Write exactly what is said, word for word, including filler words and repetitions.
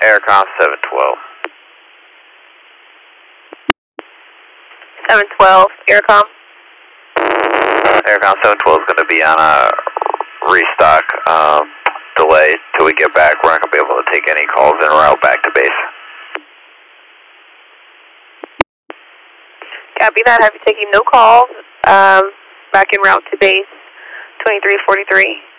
Aircom seven twelve. seven twelve, Aircom. Aircom seven twelve is going to be on a restock um, delay till we get back. We're not going to be able to take any calls en route back to base. Copy that. Have you taking no calls um, back en route to base twenty-three forty-three.